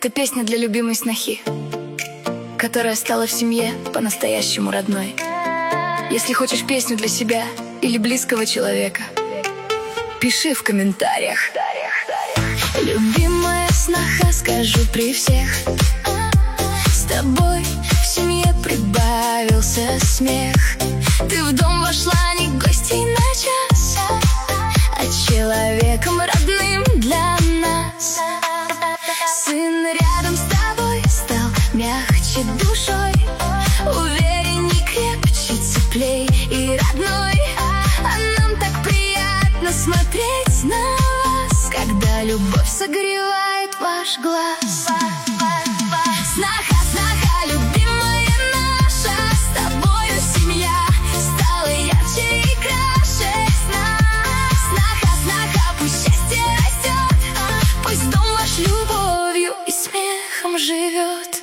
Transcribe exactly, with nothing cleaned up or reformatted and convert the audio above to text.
Это песня для любимой снохи, которая стала в семье по-настоящему родной. Если хочешь песню для себя или близкого человека, пиши в комментариях. Любимая сноха, скажу при всех, с тобой в семье прибавился смех. Ты в дом вошла не гостей на час, а человеком родным для нас. Сын рядом с тобой стал мягче душой, уверенней, крепче, теплей и родной. А нам так приятно смотреть на вас, когда любовь согревает ваш глаз. Сноха, сноха, любимая наша, с тобою семья стала ярче и краше. Сноха, сноха, пусть счастье растет, пусть дом ваш любовью и смехом живет.